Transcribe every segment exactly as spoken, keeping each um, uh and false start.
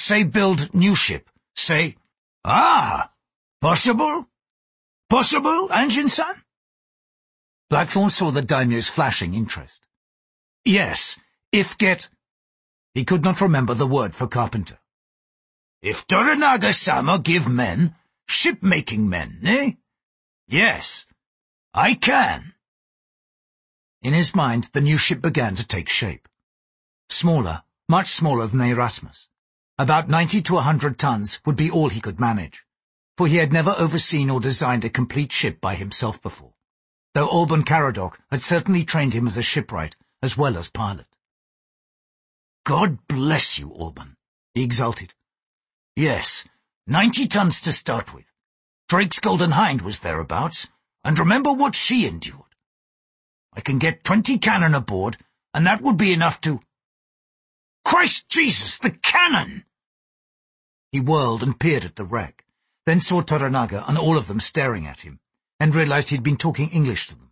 say build new ship. Say, ah, possible? Possible, Anjin-san? Blackthorn saw the daimyo's flashing interest. Yes, if get... He could not remember the word for carpenter. If Toranaga-sama give men, ship-making men, eh? Yes, I can. In his mind, the new ship began to take shape. Smaller, much smaller than Erasmus. About ninety to a hundred tons would be all he could manage, for he had never overseen or designed a complete ship by himself before, though Alban Caradoc had certainly trained him as a shipwright as well as pilot. God bless you, Alban, he exulted. Yes, ninety tons to start with. Drake's Golden Hind was thereabouts, and remember what she endured. I can get twenty cannon aboard, and that would be enough to... Christ Jesus, the cannon! He whirled and peered at the wreck, then saw Toranaga and all of them staring at him, and realized he'd been talking English to them.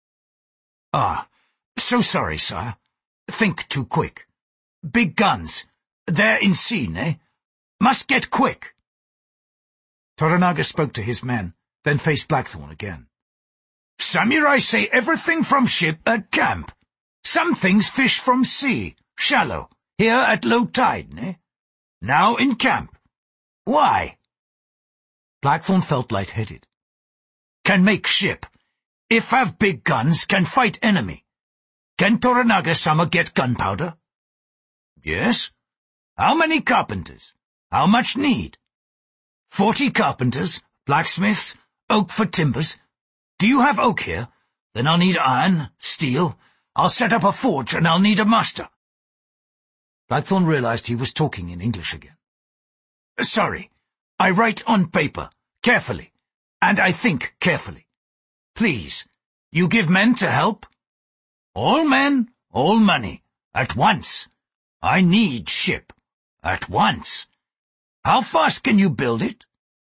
Ah, so sorry, sire. Think too quick. Big guns. They're in scene, eh? Must get quick. Toranaga spoke to his men, then faced Blackthorn again. Samurai say everything from ship at camp. Some things fish from sea, shallow, here at low tide, eh? Now in camp. Why? Blackthorn felt lightheaded. Can make ship. If have big guns, can fight enemy. Can Toranaga-sama get gunpowder? Yes. How many carpenters? How much need? Forty carpenters, blacksmiths, oak for timbers. Do you have oak here? Then I'll need iron, steel. I'll set up a forge and I'll need a master. Blackthorn realized he was talking in English again. Sorry, I write on paper, carefully, and I think carefully. Please, you give men to help? All men, all money, at once. I need ship, at once. How fast can you build it?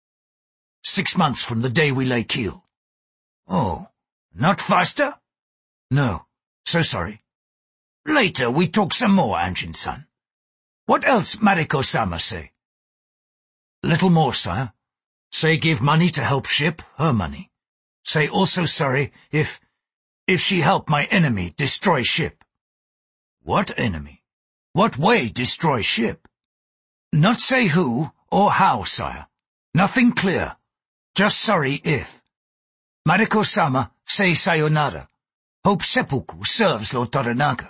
Six months from the day we lay keel. Oh, not faster? No, so sorry. Later we talk some more, Anjin-san. What else Mariko-sama say? Little more, sire. Say give money to help ship, her money. Say also sorry if, if she help my enemy destroy ship. What enemy? What way destroy ship? Not say who or how, sire. Nothing clear. Just sorry if. Mariko-sama say sayonara. Hope seppuku serves Lord Toranaga.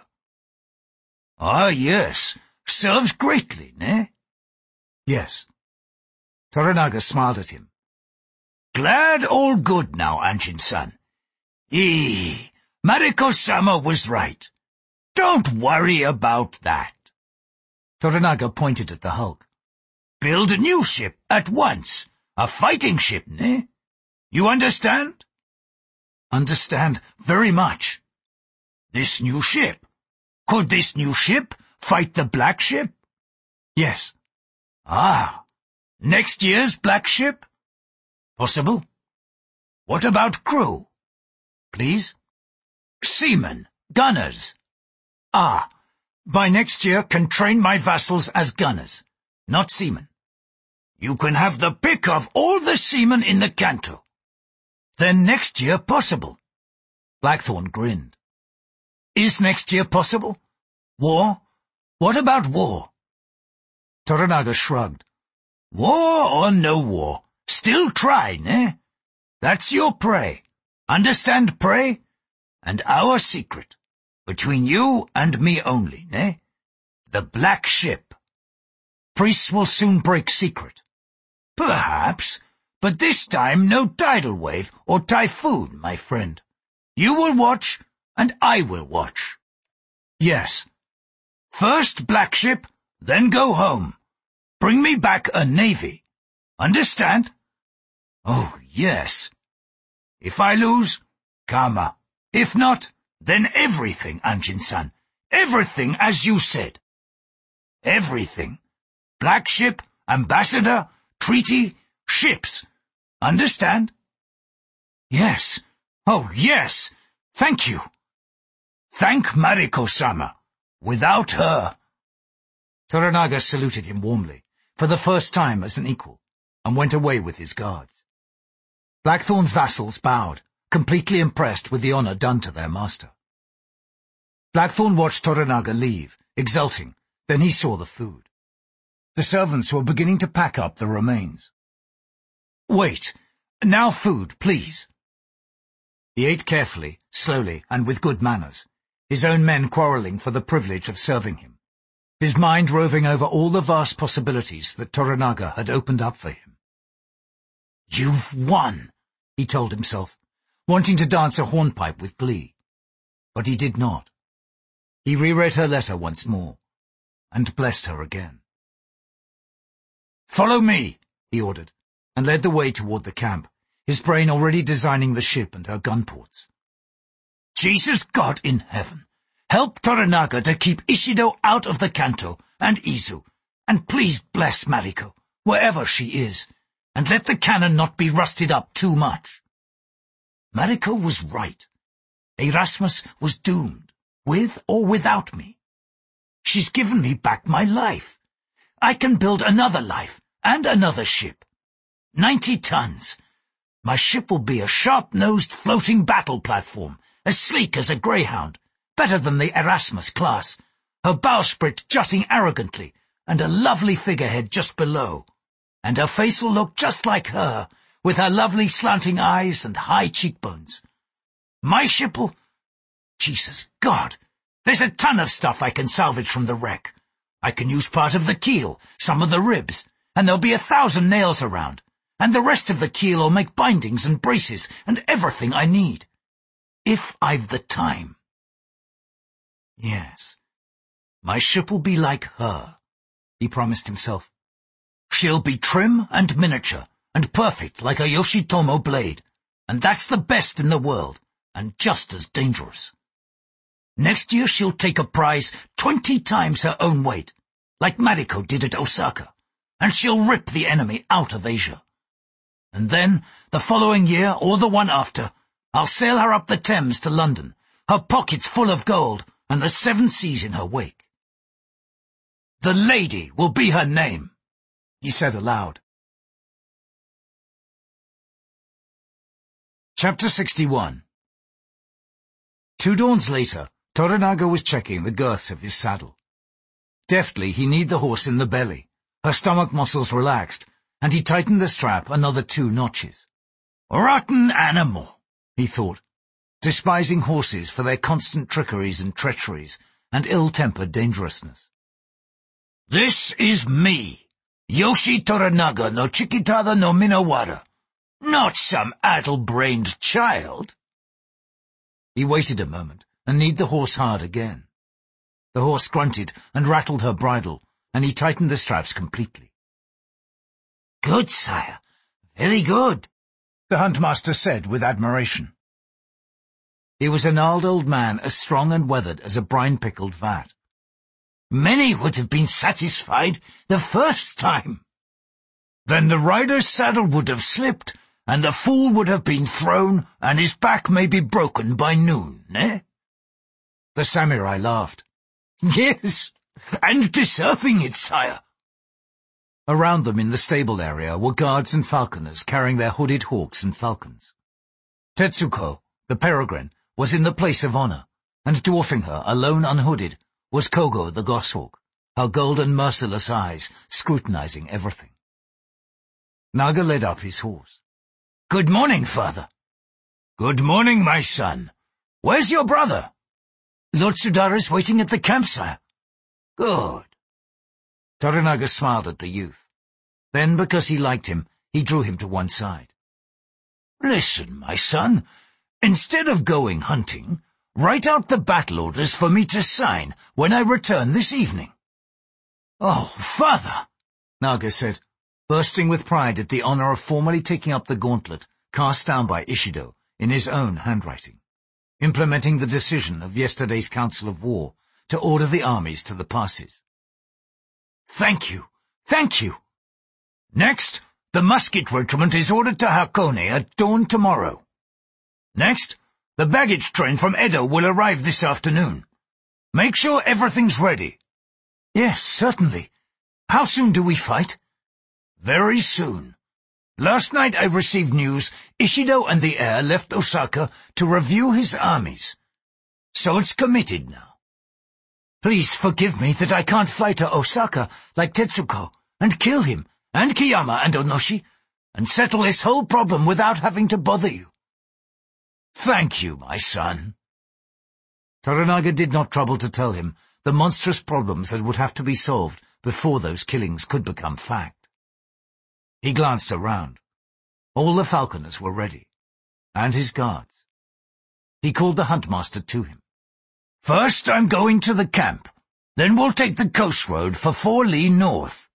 Ah, yes. Serves greatly, ne? Yes. Toranaga smiled at him. Glad all good now, Anjin-san. Eee, Mariko-sama was right. Don't worry about that. Toranaga pointed at the hulk. Build a new ship at once. A fighting ship, ne? You understand? Understand very much. This new ship. Could this new ship fight the black ship? Yes. Ah, next year's black ship? Possible. What about crew? Please? Seamen, gunners. Ah, by next year can train my vassals as gunners, not seamen. You can have the pick of all the seamen in the Kanto. Then next year possible. Blackthorn grinned. Is next year possible? War? What about war? Toranaga shrugged. War or no war, still try, ne? That's your prey. Understand prey? And our secret. Between you and me only, ne? The black ship. Priests will soon break secret. Perhaps, but this time no tidal wave or typhoon, my friend. You will watch, and I will watch. Yes. First black ship, then go home. Bring me back a navy. Understand? Oh, yes. If I lose, karma. If not, then everything, Anjin-san. Everything as you said. Everything. Black ship, ambassador, treaty, ships. Understand? Yes. Oh, yes. Thank you. Thank Mariko-sama. Without her. Toranaga saluted him warmly, for the first time as an equal, and went away with his guards. Blackthorn's vassals bowed, completely impressed with the honor done to their master. Blackthorn watched Toranaga leave, exulting. Then he saw the food. The servants were beginning to pack up the remains. "Wait. Now food, please." He ate carefully, slowly, and with good manners, his own men quarrelling for the privilege of serving him, his mind roving over all the vast possibilities that Toranaga had opened up for him. "You've won," he told himself, wanting to dance a hornpipe with glee. But he did not. He reread her letter once more, and blessed her again. "Follow me," he ordered, and led the way toward the camp, his brain already designing the ship and her gun ports. "Jesus God in heaven, help Toranaga to keep Ishido out of the Kanto and Izu, and please bless Mariko, wherever she is, and let the cannon not be rusted up too much." Mariko was right. Erasmus was doomed, with or without me. She's given me back my life. I can build another life and another ship. Ninety tons. My ship will be a sharp-nosed floating battle platform, as sleek as a greyhound, better than the Erasmus class, her bowsprit jutting arrogantly, and a lovely figurehead just below. And her face will look just like her, with her lovely slanting eyes and high cheekbones. My ship will... Jesus God! There's a ton of stuff I can salvage from the wreck. I can use part of the keel, some of the ribs, and there'll be a thousand nails around, and the rest of the keel will make bindings and braces and everything I need. If I've the time. Yes, my ship will be like her, he promised himself. She'll be trim and miniature, and perfect like a Yoshitomo blade, and that's the best in the world, and just as dangerous. Next year she'll take a prize twenty times her own weight, like Mariko did at Osaka, and she'll rip the enemy out of Asia. And then, the following year, or the one after, I'll sail her up the Thames to London, her pockets full of gold, and the seven seas in her wake. The Lady will be her name, he said aloud. Chapter sixty-one. Two dawns later, Toranaga was checking the girths of his saddle. Deftly he kneed the horse in the belly, her stomach muscles relaxed, and he tightened the strap another two notches. Rotten animal, he thought, despising horses for their constant trickeries and treacheries and ill-tempered dangerousness. This is me, Yoshi Toranaga no Chikitada no Minowara, not some addle-brained child. He waited a moment and kneed the horse hard again. The horse grunted and rattled her bridle, and he tightened the straps completely. Good, sire. Very good, the huntmaster said with admiration. He was a gnarled old man as strong and weathered as a brine-pickled vat. Many would have been satisfied the first time. Then the rider's saddle would have slipped, and the fool would have been thrown, and his back may be broken by noon, eh? The samurai laughed. Yes, and deserving it, sire. Around them in the stable area were guards and falconers carrying their hooded hawks and falcons. Tetsuko, the peregrine, was in the place of honor, and dwarfing her, alone unhooded, was Kogo the goshawk, her golden merciless eyes scrutinizing everything. Naga led up his horse. Good morning, father. Good morning, my son. Where's your brother? Lord Sudara's waiting at the camp, sire. Good. Toranaga smiled at the youth. Then, because he liked him, he drew him to one side. Listen, my son, instead of going hunting, write out the battle orders for me to sign when I return this evening. Oh, father, Naga said, bursting with pride at the honor of formally taking up the gauntlet cast down by Ishido in his own handwriting, implementing the decision of yesterday's Council of War to order the armies to the passes. Thank you, thank you. Next, the musket regiment is ordered to Hakone at dawn tomorrow. Next, the baggage train from Edo will arrive this afternoon. Make sure everything's ready. Yes, certainly. How soon do we fight? very soon. Last night I received news Ishido and the heir left Osaka to review his armies. So it's committed now. Please forgive me that I can't fly to Osaka like Tetsuko and kill him and Kiyama and Onoshi and settle this whole problem without having to bother you. Thank you, my son. Toranaga did not trouble to tell him the monstrous problems that would have to be solved before those killings could become fact. He glanced around. All the falconers were ready, and his guards. He called the huntmaster to him. First I'm going to the camp. Then we'll take the coast road for four li north.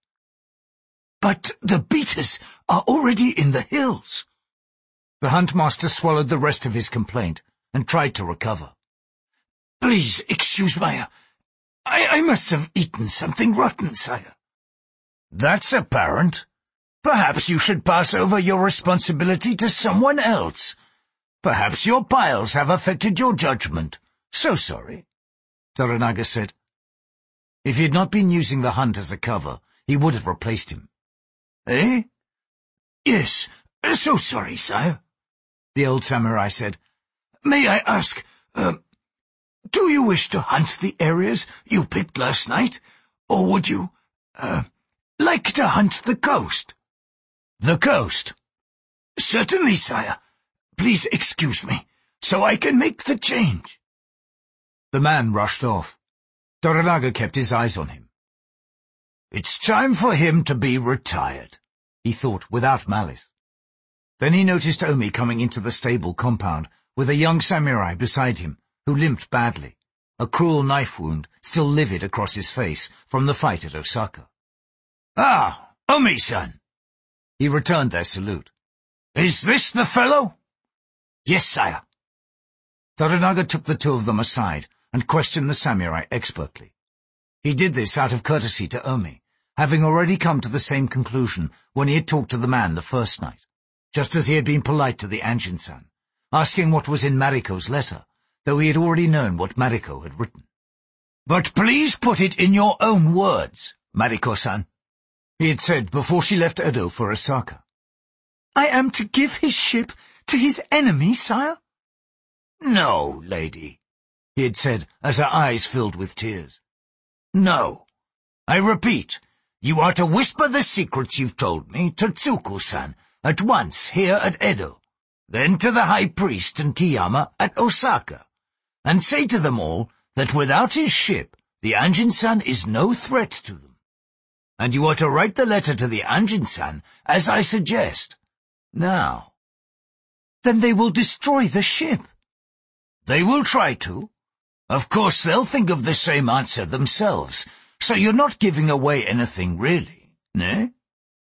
But the beaters are already in the hills. The huntmaster swallowed the rest of his complaint and tried to recover. Please excuse my... I, I must have eaten something rotten, sire. That's apparent. Perhaps you should pass over your responsibility to someone else. Perhaps your piles have affected your judgment. So sorry, Toranaga said. If he had not been using the hunt as a cover, he would have replaced him. Eh? Yes, so sorry, sire, the old samurai said. May I ask, uh, do you wish to hunt the areas you picked last night, or would you, uh, like to hunt the coast? The coast? Certainly, sire. Please excuse me, so I can make the change. The man rushed off. Toranaga kept his eyes on him. It's time for him to be retired, he thought without malice. Then he noticed Omi coming into the stable compound with a young samurai beside him who limped badly, a cruel knife wound still livid across his face from the fight at Osaka. Ah, Omi-san! He returned their salute. Is this the fellow? Yes, sire. Toranaga took the two of them aside and questioned the samurai expertly. He did this out of courtesy to Omi, having already come to the same conclusion when he had talked to the man the first night, just as he had been polite to the Anjin-san, asking what was in Mariko's letter, though he had already known what Mariko had written. But please put it in your own words, Mariko-san, he had said before she left Edo for Osaka. I am to give his ship to his enemy, sire? No, lady, he had said as her eyes filled with tears. No. I repeat, you are to whisper the secrets you've told me to Tsuku-san at once here at Edo, then to the high priest and Kiyama at Osaka, and say to them all that without his ship, the Anjin-san is no threat to them. And you are to write the letter to the Anjin-san as I suggest. Now. Then they will destroy the ship. They will try to. Of course they'll think of the same answer themselves, so you're not giving away anything really, eh?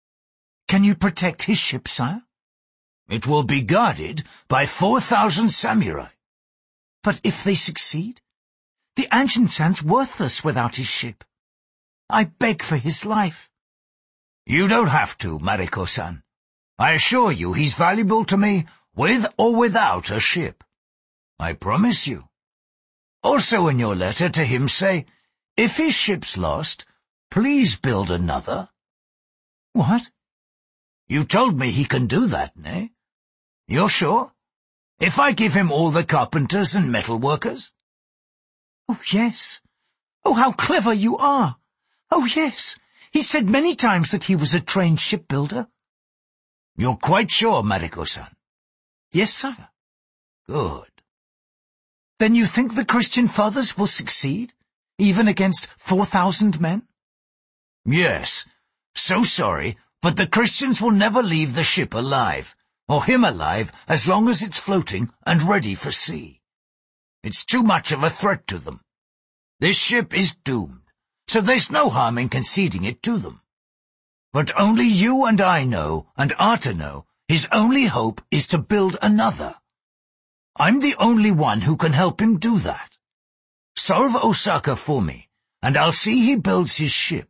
Can you protect his ship, sire? It will be guarded by four thousand samurai. But if they succeed? The Anjin-san's worthless without his ship. I beg for his life. You don't have to, Mariko-san. I assure you he's valuable to me with or without a ship. I promise you. Also in your letter to him say, if his ship's lost, please build another. What? You told me he can do that, eh? You're sure? If I give him all the carpenters and metal workers? Oh, yes. Oh, how clever you are. Oh, yes. He said many times that he was a trained shipbuilder. You're quite sure, Mariko-san? Yes, sire. Good. Then you think the Christian fathers will succeed, even against four thousand men? Yes. So sorry, but the Christians will never leave the ship alive, or him alive, as long as it's floating and ready for sea. It's too much of a threat to them. This ship is doomed, so there's no harm in conceding it to them. But only you and I know, and are to know, his only hope is to build another. I'm the only one who can help him do that. Solve Osaka for me, and I'll see he builds his ship.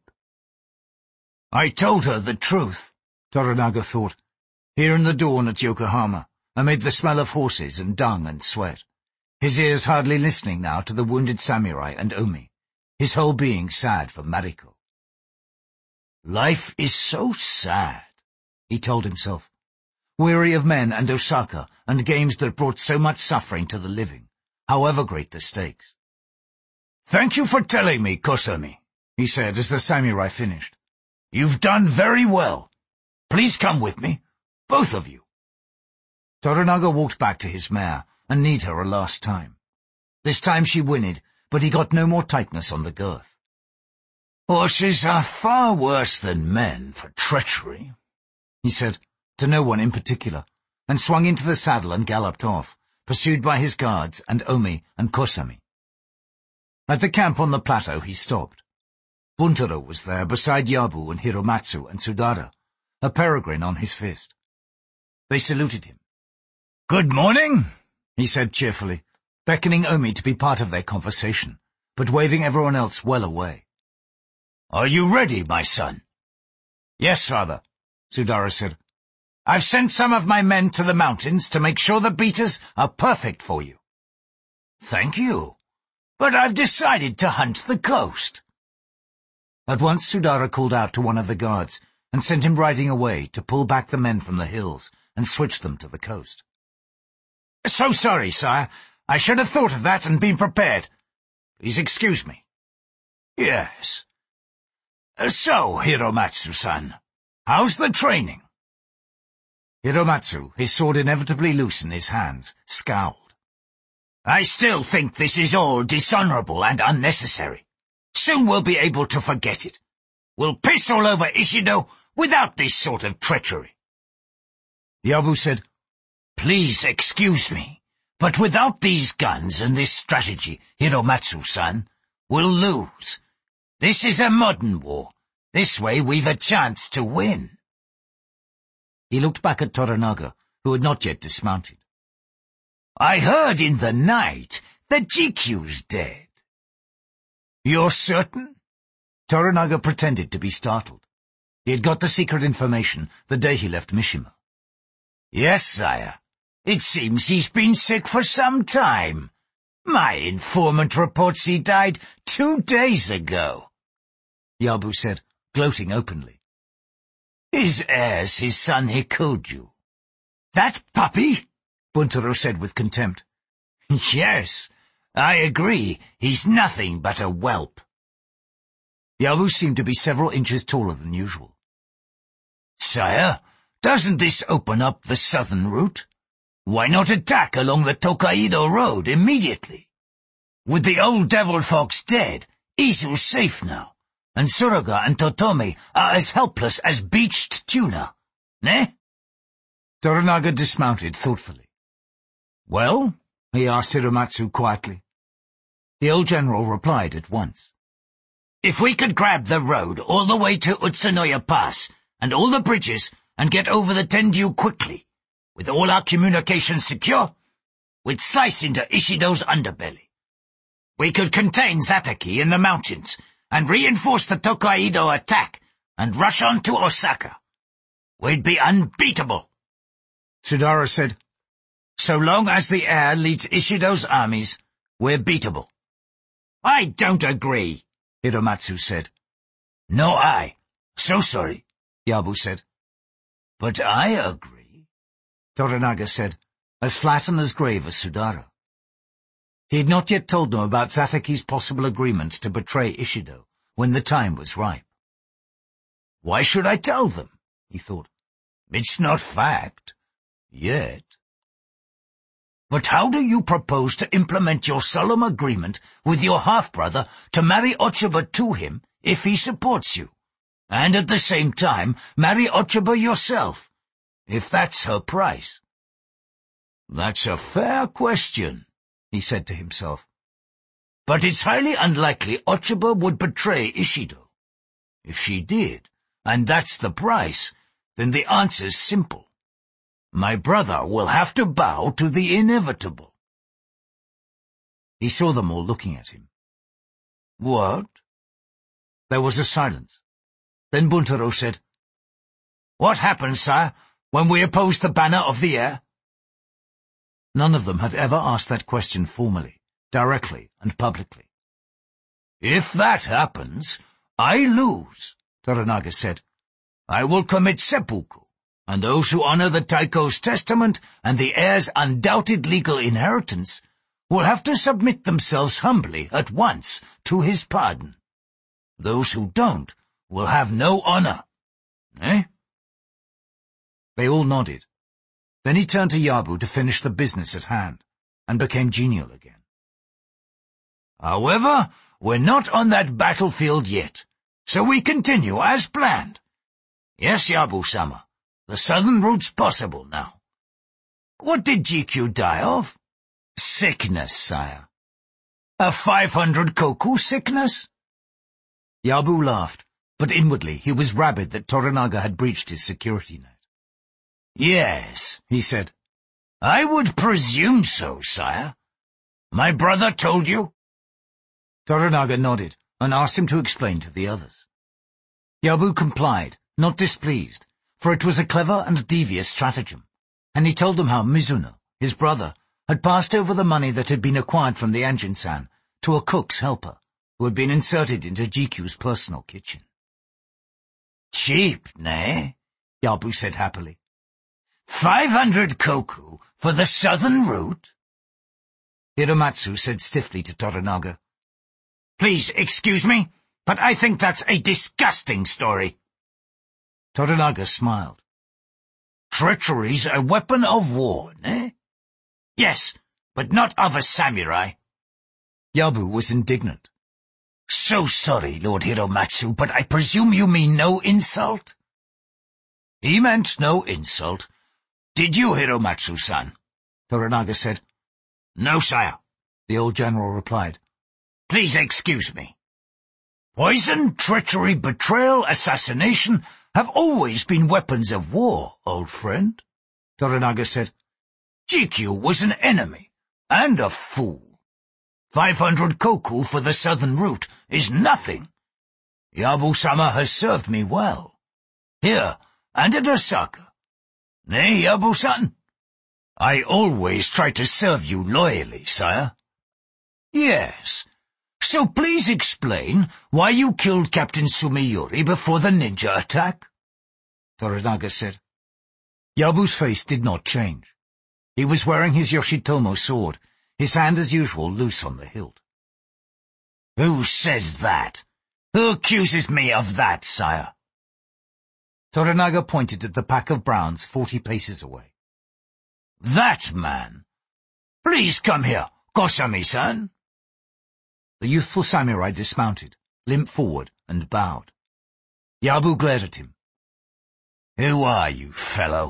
I told her the truth, Toranaga thought, here in the dawn at Yokohama, amid the smell of horses and dung and sweat, his ears hardly listening now to the wounded samurai and Omi, his whole being sad for Mariko. Life is so sad, he told himself, weary of men and Osaka and games that brought so much suffering to the living, however great the stakes. "Thank you for telling me, Kosami," he said as the samurai finished. "You've done very well. Please come with me, both of you." Toranaga walked back to his mare and kneed her a last time. This time she whinnied, but he got no more tightness on the girth. "Horses are far worse than men for treachery," he said, to no one in particular, and swung into the saddle and galloped off, pursued by his guards and Omi and Kosami. At the camp on the plateau he stopped. Buntaro was there beside Yabu and Hiromatsu and Sudara, a peregrine on his fist. They saluted him. "Good morning," he said cheerfully, beckoning Omi to be part of their conversation, but waving everyone else well away. "Are you ready, my son?" "Yes, father," Sudara said. "I've sent some of my men to the mountains to make sure the beaters are perfect for you." "Thank you, but I've decided to hunt the coast." At once Sudara called out to one of the guards and sent him riding away to pull back the men from the hills and switch them to the coast. "So sorry, sire. I should have thought of that and been prepared. Please excuse me." "Yes. So, Hiromatsu-san, how's the training?" Hiromatsu, his sword inevitably loose in his hands, scowled. "I still think this is all dishonorable and unnecessary. Soon we'll be able to forget it. We'll piss all over Ishido without this sort of treachery." Yabu said, "Please excuse me, but without these guns and this strategy, Hiromatsu-san, we'll lose. This is a modern war. This way we've a chance to win." He looked back at Toranaga, who had not yet dismounted. "I heard in the night that G Q's dead." "You're certain?" Toranaga pretended to be startled. He had got the secret information the day he left Mishima. "Yes, sire. It seems he's been sick for some time. My informant reports he died two days ago," Yabu said, gloating openly. "His heir's his son Hikoju." "That puppy?" Buntaro said with contempt. "Yes, I agree. He's nothing but a whelp." Yabu seemed to be several inches taller than usual. "Sire, doesn't this open up the southern route? Why not attack along the Tokaido Road immediately? With the old devil fox dead, Izu's safe now, and Suruga and Totomi are as helpless as beached tuna. Ne?" Toranaga dismounted thoughtfully. "Well?" he asked Hiromatsu quietly. The old general replied at once. "If we could grab the road all the way to Utsunoya Pass and all the bridges and get over the Tendyu quickly, with all our communications secure, we'd slice into Ishido's underbelly. We could contain Zataki in the mountains and reinforce the Tokaido attack and rush on to Osaka. We'd be unbeatable." Sudara said, "So long as the heir leads Ishido's armies, we're beatable." "I don't agree," Hiromatsu said. "Nor I. So sorry," Yabu said. "But I agree," Toranaga said, as flat and as grave as Sudara. He had not yet told them about Zataki's possible agreement to betray Ishido when the time was ripe. "Why should I tell them?" he thought. "It's not fact. Yet." "But how do you propose to implement your solemn agreement with your half-brother to marry Ochiba to him if he supports you, and at the same time marry Ochiba yourself, if that's her price?" "That's a fair question," he said to himself. "But it's highly unlikely Ochiba would betray Ishido. If she did, and that's the price, then the answer's simple. My brother will have to bow to the inevitable." He saw them all looking at him. "What?" There was a silence. Then Buntaro said, "What happens, sire, when we oppose the banner of the heir?" None of them had ever asked that question formally, directly and publicly. "If that happens, I lose," Toranaga said. "I will commit seppuku, and those who honor the Taiko's testament and the heir's undoubted legal inheritance will have to submit themselves humbly at once to his pardon. Those who don't will have no honor. Eh? They all nodded. Then he turned to Yabu to finish the business at hand, and became genial again. However, we're not on that battlefield yet, so we continue as planned. Yes, Yabu-sama, the southern route's possible now. What did G Q die of? Sickness, sire. A five hundred koku sickness? Yabu laughed, but inwardly he was rabid that Toranaga had breached his security net. Yes, he said. I would presume so, sire. My brother told you? Toranaga nodded and asked him to explain to the others. Yabu complied, not displeased, for it was a clever and devious stratagem, and he told them how Mizuno, his brother, had passed over the money that had been acquired from the Anjin-san to a cook's helper, who had been inserted into G Q's personal kitchen. Cheap, nay? Yabu said happily. Five hundred koku for the southern route? Hiromatsu said stiffly to Toranaga, Please excuse me, but I think that's a disgusting story. Toranaga smiled. Treachery's a weapon of war, eh? Yes, but not of a samurai. Yabu was indignant. So sorry, Lord Hiromatsu, but I presume you mean no insult? He meant no insult. Did you, Hiromatsu-san? Toranaga said. No, sire, the old general replied. Please excuse me. Poison, treachery, betrayal, assassination have always been weapons of war, old friend, Toranaga said. G Q was an enemy, and a fool. Five hundred koku for the southern route is nothing. Yabu-sama has served me well. Here, and at Osaka. Nay, Yabu-san? I always try to serve you loyally, sire. Yes. So please explain why you killed Captain Sumiyori before the ninja attack? Toranaga said. Yabu's face did not change. He was wearing his Yoshitomo sword, his hand as usual loose on the hilt. Who says that? Who accuses me of that, sire? Toranaga pointed at the pack of browns forty paces away. That man! Please come here, Kosami-san. The youthful samurai dismounted, limped forward, and bowed. Yabu glared at him. Who are you, fellow?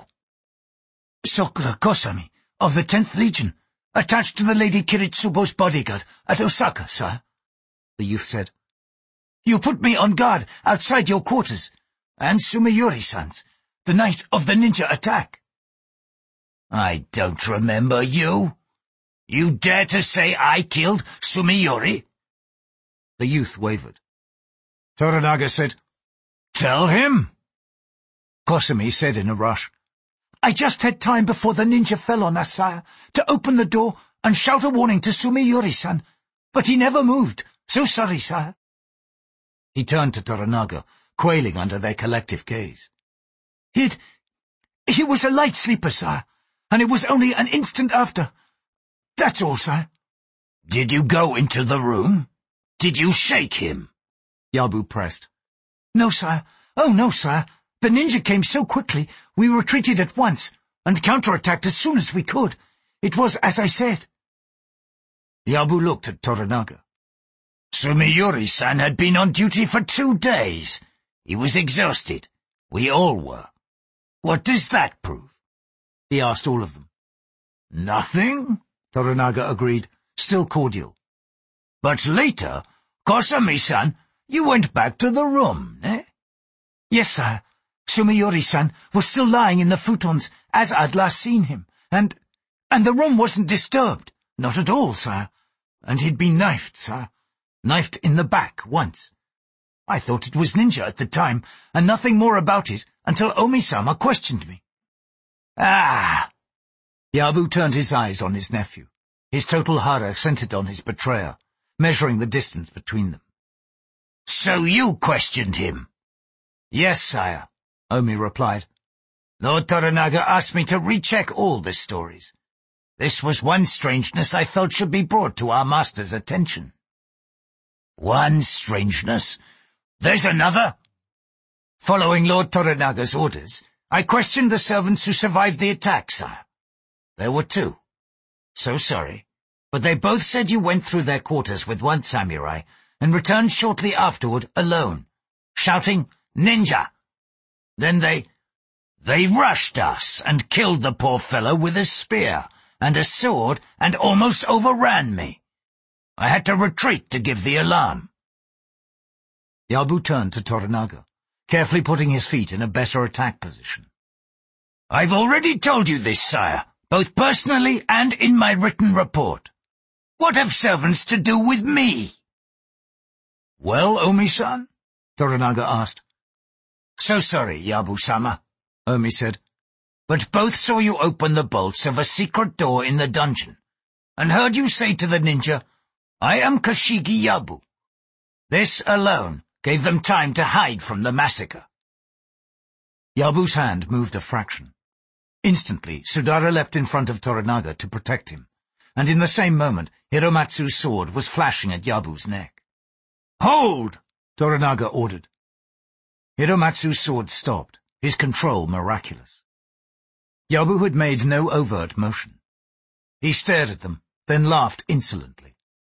Sokura Kosami, of the tenth Legion, attached to the Lady Kiritsubo's bodyguard at Osaka, sire, the youth said. You put me on guard outside your quarters, and Sumiyori-san's, the night of the ninja attack. I don't remember you. You dare to say I killed Sumiyori? The youth wavered. Toranaga said, Tell him. Kosami said in a rush, I just had time before the ninja fell on us, sire, to open the door and shout a warning to Sumiyori-san, but he never moved. So sorry, sire. He turned to Toranaga, quailing under their collective gaze. He'd... he was a light sleeper, sire, and it was only an instant after. That's all, sire. Did you go into the room? Did you shake him? Yabu pressed. No, sire. Oh, no, sire. The ninja came so quickly, we retreated at once, and counterattacked as soon as we could. It was as I said. Yabu looked at Toranaga. Sumiyori-san had been on duty for two days. He was exhausted. We all were. What does that prove? He asked all of them. Nothing, Toranaga agreed, still cordial. But later, Kosami-san, you went back to the room, eh? Yes, sire. Sumiyori-san was still lying in the futons as I'd last seen him, and... and the room wasn't disturbed. Not at all, sire. And he'd been knifed, sire. Knifed in the back, once. I thought it was ninja at the time, and nothing more about it until Omi-sama questioned me. Ah! Yabu turned his eyes on his nephew, his total hara centered on his betrayer, measuring the distance between them. So you questioned him? Yes, sire, Omi replied. Lord Toranaga asked me to recheck all the stories. This was one strangeness I felt should be brought to our master's attention. One strangeness? There's another? Following Lord Toranaga's orders, I questioned the servants who survived the attack, sire. There were two. So sorry, but they both said you went through their quarters with one samurai and returned shortly afterward alone, shouting, "Ninja!" Then they... they rushed us and killed the poor fellow with a spear and a sword and almost overran me. I had to retreat to give the alarm. Yabu turned to Toranaga, carefully putting his feet in a better attack position. I've already told you this, sire, both personally and in my written report. What have servants to do with me? Well, Omi-san? Toranaga asked. So sorry, Yabu-sama, Omi said, but both saw you open the bolts of a secret door in the dungeon, and heard you say to the ninja, I am Kashigi Yabu. This alone gave them time to hide from the massacre. Yabu's hand moved a fraction. Instantly, Sudara leapt in front of Toranaga to protect him, and in the same moment, Hiromatsu's sword was flashing at Yabu's neck. Hold! Toranaga ordered. Hiromatsu's sword stopped, his control miraculous. Yabu had made no overt motion. He stared at them, then laughed insolently.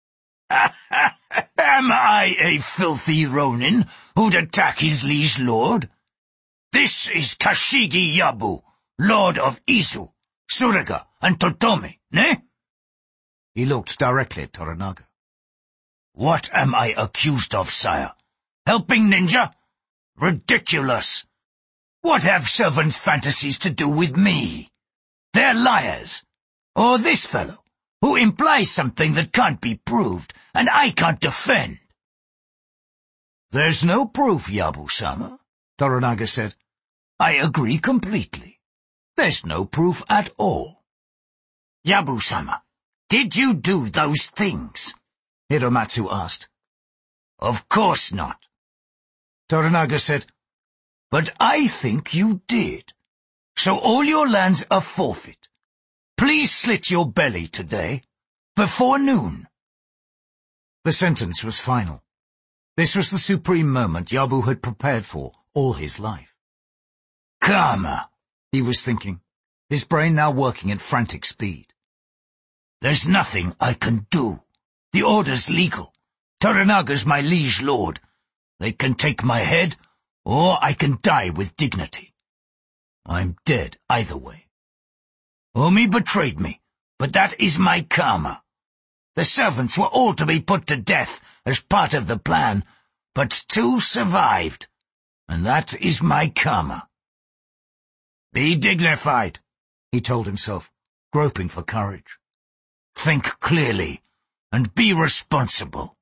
Am I a filthy ronin who'd attack his liege lord? This is Kashigi Yabu, lord of Izu, Suriga, and Totomi, ne? He looked directly at Toranaga. What am I accused of, sire? Helping ninja? Ridiculous! What have servants' fantasies to do with me? They're liars. Or this fellow, who implies something that can't be proved, and I can't defend. There's no proof, Yabu-sama, Toranaga said. I agree completely. There's no proof at all. Yabu-sama, did you do those things? Hiromatsu asked. Of course not. Toranaga said, but I think you did. So all your lands are forfeit. Please slit your belly today, before noon. The sentence was final. This was the supreme moment Yabu had prepared for all his life. Karma, he was thinking, his brain now working at frantic speed. There's nothing I can do. The order's legal. Toranaga's my liege lord. They can take my head, or I can die with dignity. I'm dead either way. Omi betrayed me, but that is my karma. The servants were all to be put to death as part of the plan, but two survived, and that is my karma. Be dignified, he told himself, groping for courage. Think clearly, and be responsible.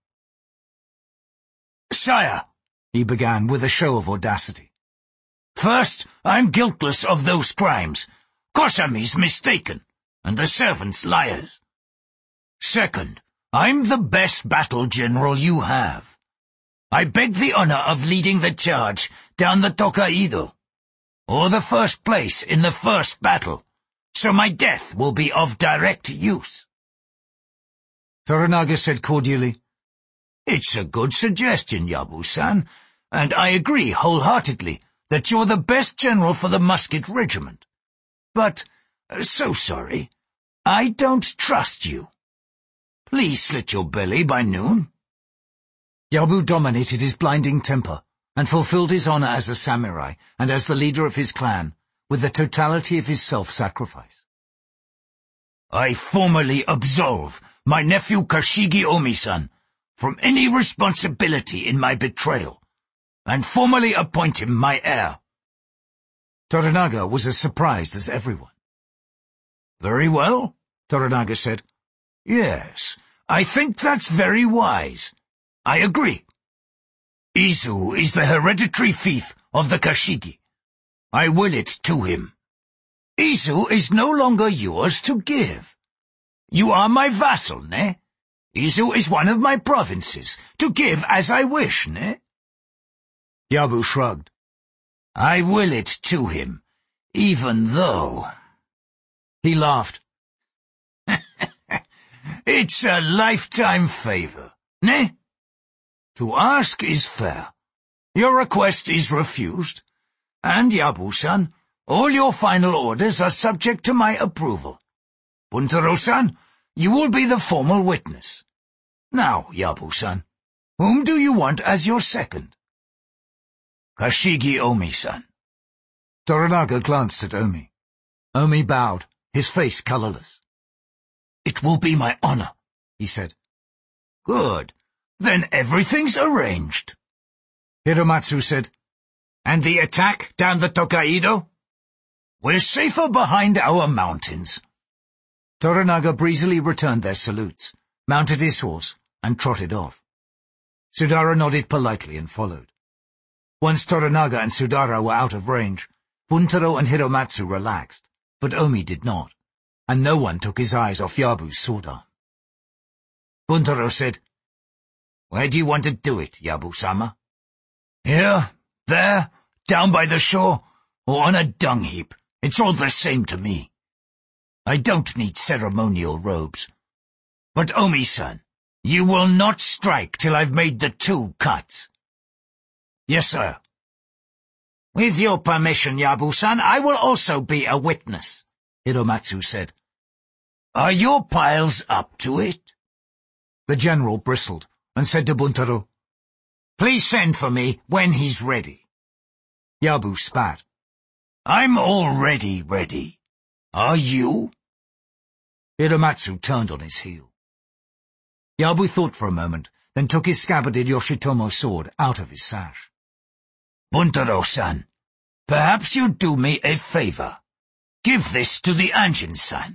Sire, he began with a show of audacity. First, I'm guiltless of those crimes. Kosami's mistaken, and the servants liars. Second, I'm the best battle general you have. I beg the honor of leading the charge down the Tokaido, or the first place in the first battle, so my death will be of direct use. Toranaga said cordially, It's a good suggestion, Yabu-san, and I agree wholeheartedly that you're the best general for the musket regiment. But, uh, so sorry, I don't trust you. Please slit your belly by noon. Yabu dominated his blinding temper and fulfilled his honor as a samurai and as the leader of his clan with the totality of his self-sacrifice. I formally absolve my nephew Kashigi Omi-san from any responsibility in my betrayal, and formally appoint him my heir. Toranaga was as surprised as everyone. Very well, Toranaga said. Yes, I think that's very wise. I agree. Izu is the hereditary fief of the Kashigi. I will it to him. Izu is no longer yours to give. You are my vassal, ne? Izu is one of my provinces, to give as I wish, ne? Yabu shrugged. I will it to him, Even though... He laughed. It's a lifetime favor, ne? To ask is fair. Your request is refused, and Yabu-san, all your final orders are subject to my approval. Buntaro-san, you will be the formal witness. Now, Yabu-san, whom do you want as your second? Kashigi Omi-san. Toranaga glanced at Omi. Omi bowed, his face colorless. It will be my honor, he said. Good. Then everything's arranged. Hiromatsu said, And the attack down the Tokaido? We're safer behind our mountains. Toranaga breezily returned their salutes, mounted his horse, and trotted off. Sudara nodded politely and followed. Once Toranaga and Sudara were out of range, Buntaro and Hiromatsu relaxed, but Omi did not, and no one took his eyes off Yabu's sword arm. Buntaro said, Where do you want to do it, Yabu-sama? Here, there, down by the shore, or on a dung heap. It's all the same to me. I don't need ceremonial robes. But Omi-san, you will not strike till I've made the two cuts. Yes, sir. With your permission, Yabu-san, I will also be a witness, Hiromatsu said. Are your piles up to it? The general bristled and said to Buntaro, Please send for me when he's ready. Yabu spat. I'm already ready. Are you? Hiromatsu turned on his heel. Yabu thought for a moment, then took his scabbarded Yoshitomo sword out of his sash. Buntaro-san, perhaps you'd do me a favor. Give this to the Anjin-san.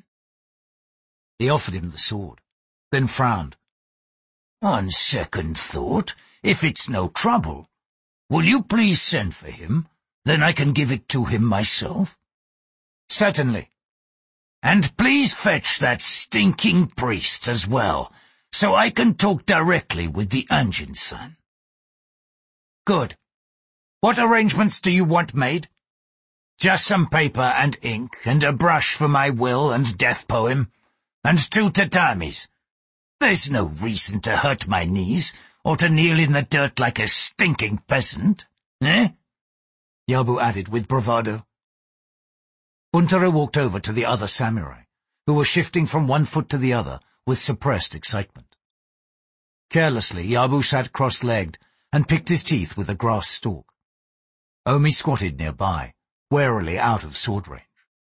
He offered him the sword, then frowned. On second thought, if it's no trouble, will you please send for him? Then I can give it to him myself. Certainly. And please fetch that stinking priest as well, so I can talk directly with the Anjin-san. Good. What arrangements do you want made? Just some paper and ink, and a brush for my will and death poem, and two tatamis. There's no reason to hurt my knees, or to kneel in the dirt like a stinking peasant, eh? Yabu added with bravado. Buntaro walked over to the other samurai, who were shifting from one foot to the other with suppressed excitement. Carelessly, Yabu sat cross-legged and picked his teeth with a grass stalk. Omi squatted nearby, warily out of sword range.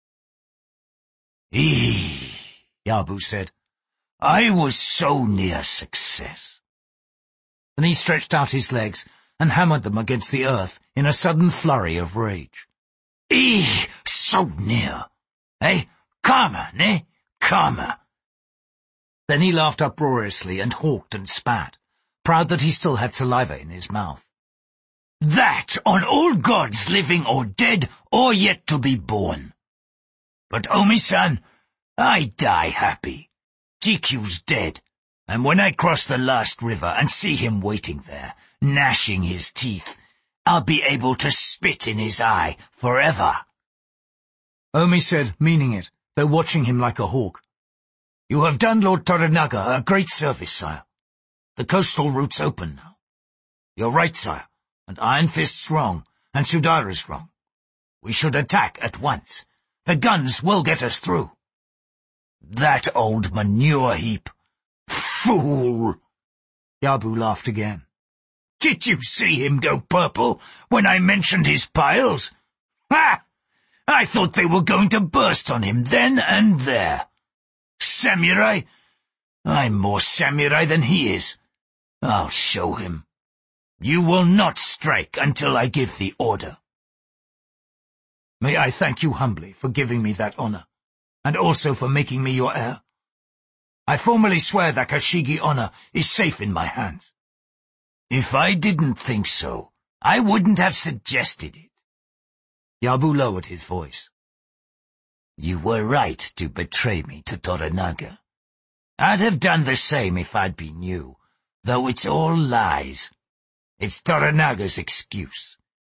Eee, Yabu said. I was so near success. Then he stretched out his legs and hammered them against the earth in a sudden flurry of rage. Eee, so near. Eh? Karma, ne? Karma. Then he laughed uproariously and hawked and spat, proud that he still had saliva in his mouth. That on all gods living or dead or yet to be born. But Omi-san, I die happy. G Q's dead, and when I cross the last river and see him waiting there, gnashing his teeth, I'll be able to spit in his eye forever. Omi said, meaning it, though watching him like a hawk. You have done Lord Toranaga a great service, sire. The coastal route's open now. You're right, sire, and Iron Fist's wrong, and Sudara's wrong. We should attack at once. The guns will get us through. That old manure heap. Fool! Yabu laughed again. Did you see him go purple when I mentioned his piles? Ha! I thought they were going to burst on him then and there. Samurai? I'm more samurai than he is. I'll show him. You will not strike until I give the order. May I thank you humbly for giving me that honor, and also for making me your heir. I formally swear that Kashigi honor is safe in my hands. If I didn't think so, I wouldn't have suggested it. Yabu lowered his voice. You were right to betray me to Toranaga. I'd have done the same if I'd been you, though it's all lies. It's Toranaga's excuse.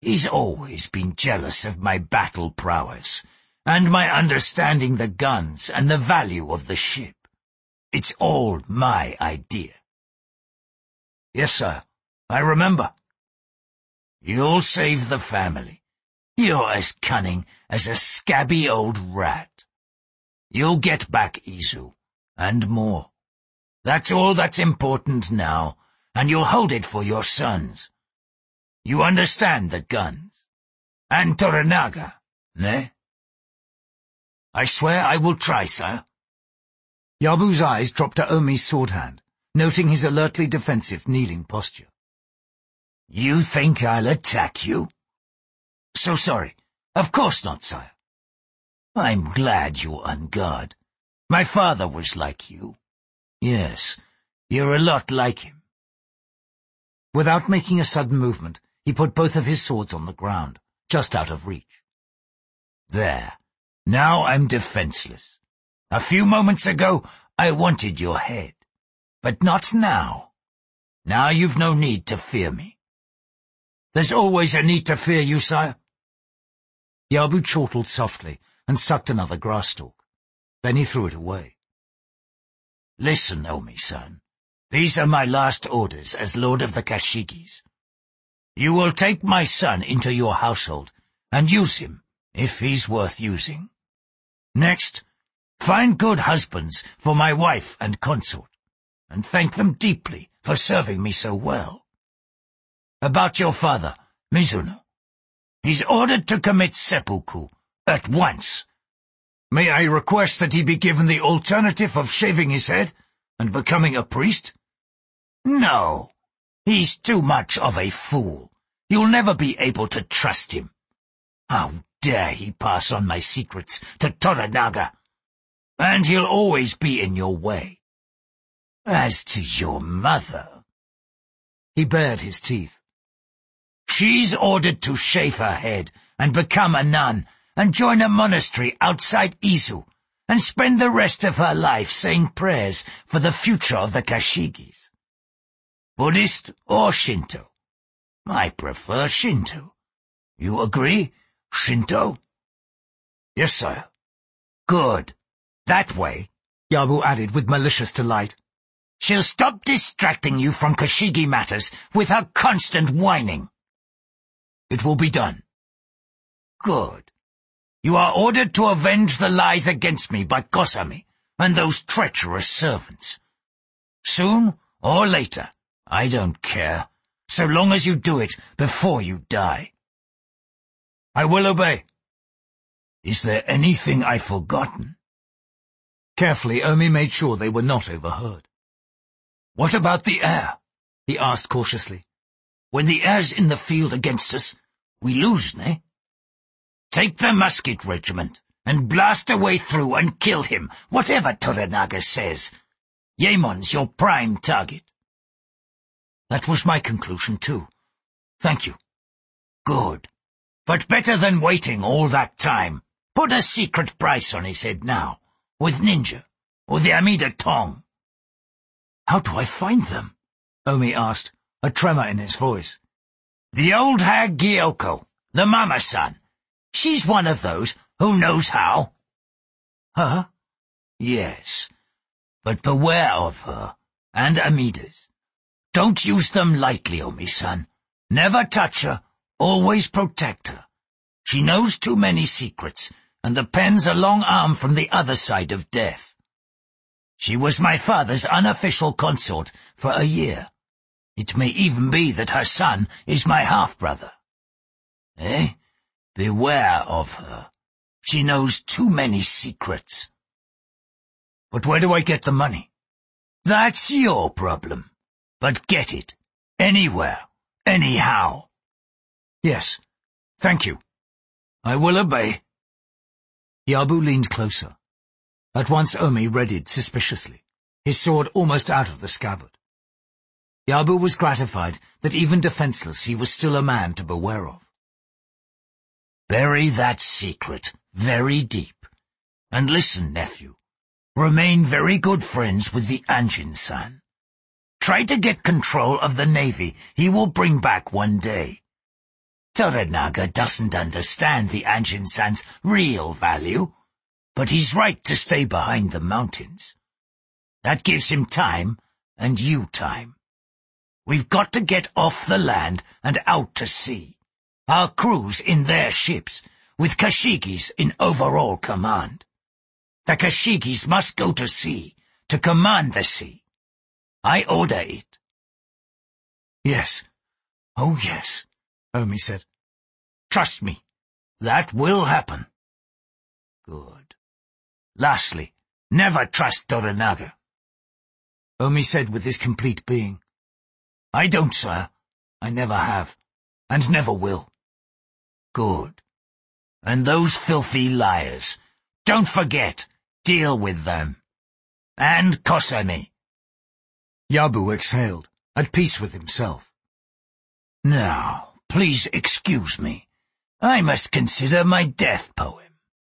He's always been jealous of my battle prowess, and my understanding the guns and the value of the ship. It's all my idea. Yes, sir, I remember. You'll save the family. You're as cunning as a scabby old rat. You'll get back Izu, and more. That's all that's important now, and you'll hold it for your sons. You understand the guns. And Toranaga, ne? I swear I will try, sir. Yabu's eyes dropped to Omi's sword hand, noting his alertly defensive kneeling posture. You think I'll attack you? So sorry. Of course not, sire. I'm glad you're on guard. My father was like you. Yes, you're a lot like him. Without making a sudden movement, he put both of his swords on the ground, just out of reach. There. Now I'm defenseless. A few moments ago, I wanted your head. But not now. Now you've no need to fear me. There's always a need to fear you, sire. Yabu chortled softly and sucked another grass stalk. Then he threw it away. Listen, Omi-san. These are my last orders as Lord of the Kashigis. You will take my son into your household and use him, if he's worth using. Next, find good husbands for my wife and consort, and thank them deeply for serving me so well. About your father, Mizuno. He's ordered to commit seppuku at once. May I request that he be given the alternative of shaving his head and becoming a priest? No, he's too much of a fool. You'll never be able to trust him. How dare he pass on my secrets to Toranaga? And he'll always be in your way. As to your mother... He bared his teeth. She's ordered to shave her head and become a nun and join a monastery outside Izu and spend the rest of her life saying prayers for the future of the Kashigis. Buddhist or Shinto? I prefer Shinto. You agree, Shinto? Yes, sir. Good. That way, Yabu added with malicious delight, she'll stop distracting you from Kashigi matters with her constant whining. It will be done. Good. You are ordered to avenge the lies against me by Kosami and those treacherous servants. Soon or later, I don't care, so long as you do it before you die. I will obey. Is there anything I've forgotten? Carefully, Omi made sure they were not overheard. What about the air? He asked cautiously. When the air's in the field against us, we lose, ne? Take the musket regiment and blast a way through and kill him, whatever Toranaga says. Yaemon's your prime target. That was my conclusion, too. Thank you. Good. But better than waiting all that time. Put a secret price on his head now, with Ninja, or the Amida Tong. How do I find them? Omi asked, a tremor in his voice. The old hag Gyoko, the mama-san. She's one of those who knows how. Huh? Yes. But beware of her, and Amida's. Don't use them lightly, Omi-san. Never touch her, always protect her. She knows too many secrets, and the pen's a long arm from the other side of death. She was my father's unofficial consort for a year. It may even be that her son is my half-brother. Eh? Beware of her. She knows too many secrets. But where do I get the money? That's your problem. But get it. Anywhere. Anyhow. Yes. Thank you. I will obey. Yabu leaned closer. At once Omi readied suspiciously, his sword almost out of the scabbard. Yabu was gratified that even defenseless he was still a man to beware of. Bury that secret very deep. And listen, nephew. Remain very good friends with the Anjin-san. Try to get control of the navy he will bring back one day. Toranaga doesn't understand the Anjin-san's real value, but he's right to stay behind the mountains. That gives him time, and you time. We've got to get off the land and out to sea. Our crews in their ships, with Kashigis in overall command. The Kashigis must go to sea, to command the sea. I order it. Yes. Oh, yes, Omi said. Trust me, that will happen. Good. Lastly, never trust Toranaga. Omi said with his complete being. I don't, sir. I never have, and never will. Good. And those filthy liars, don't forget, deal with them. And Kosami. Yabu exhaled, at peace with himself. Now, please excuse me. I must consider my death poem.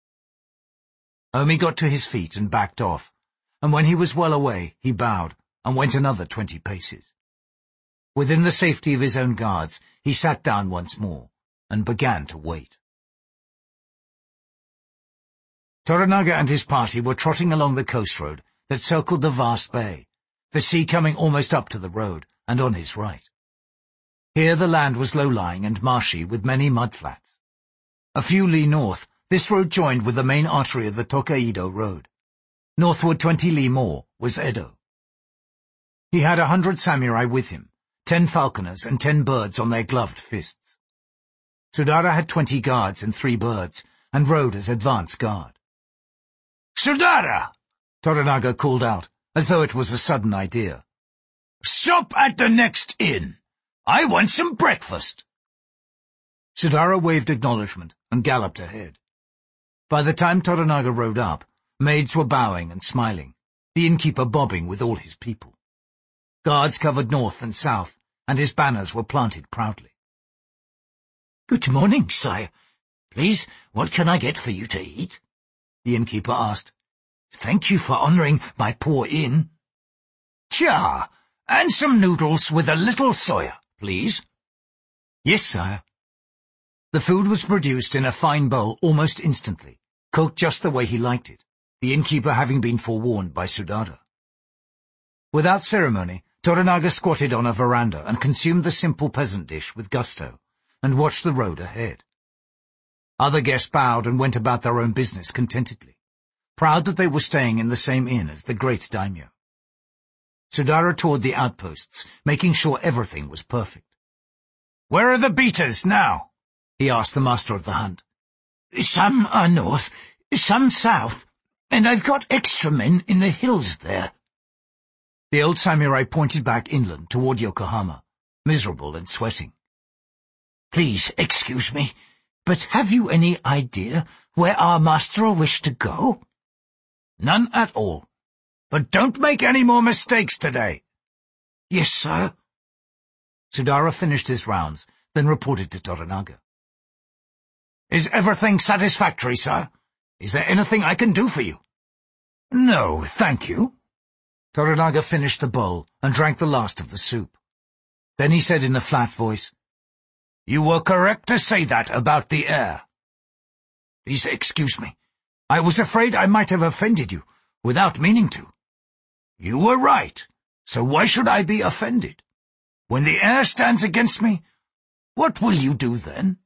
Omi got to his feet and backed off, and when he was well away, he bowed and went another twenty paces. Within the safety of his own guards, he sat down once more and began to wait. Toranaga and his party were trotting along the coast road that circled the vast bay, the sea coming almost up to the road and on his right. Here the land was low-lying and marshy with many mudflats. A few li north, this road joined with the main artery of the Tokaido Road. Northward twenty li more was Edo. He had a hundred samurai with him, ten falconers and ten birds on their gloved fists. Sudara had twenty guards and three birds, and rode as advance guard. Sudara! Toranaga called out, as though it was a sudden idea. Stop at the next inn. I want some breakfast. Sudara waved acknowledgement and galloped ahead. By the time Toranaga rode up, maids were bowing and smiling, the innkeeper bobbing with all his people. Guards covered north and south, and his banners were planted proudly. Good morning, sire. Please, what can I get for you to eat? The innkeeper asked. Thank you for honouring my poor inn. Cha, and some noodles with a little soya, please. Yes, sire. The food was produced in a fine bowl almost instantly, cooked just the way he liked it, the innkeeper having been forewarned by Sudara. Without ceremony, Toranaga squatted on a veranda and consumed the simple peasant dish with gusto, and watched the road ahead. Other guests bowed and went about their own business contentedly, proud that they were staying in the same inn as the great daimyo. Sudara toured the outposts, making sure everything was perfect. Where are the beaters now? He asked the master of the hunt. Some are north, some south, and I've got extra men in the hills there. The old samurai pointed back inland toward Yokohama, miserable and sweating. Please excuse me, but have you any idea where our master'll wish to go? None at all. But don't make any more mistakes today. Yes, sir. Sudara finished his rounds, then reported to Toranaga. Is everything satisfactory, sir? Is there anything I can do for you? No, thank you. Toranaga finished the bowl and drank the last of the soup. Then he said in a flat voice, You were correct to say that about the air. Please excuse me. I was afraid I might have offended you, without meaning to. You were right, so why should I be offended? When the heir stands against me, what will you do then?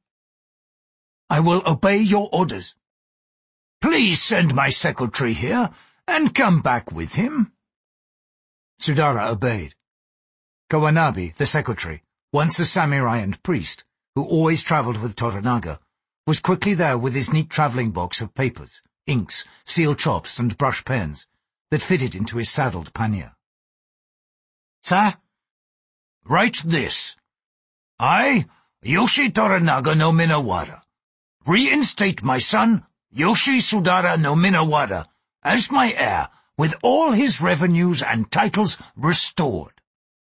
I will obey your orders. Please send my secretary here, and come back with him. Sudara obeyed. Kawanabe, the secretary, once a samurai and priest, who always travelled with Toranaga, was quickly there with his neat travelling box of papers, inks, seal chops, and brush pens that fitted into his saddled pannier. Sir? Write this. I, Yoshi Toranaga no Minawara, reinstate my son, Yoshi Sudara no Minawara, as my heir, with all his revenues and titles restored.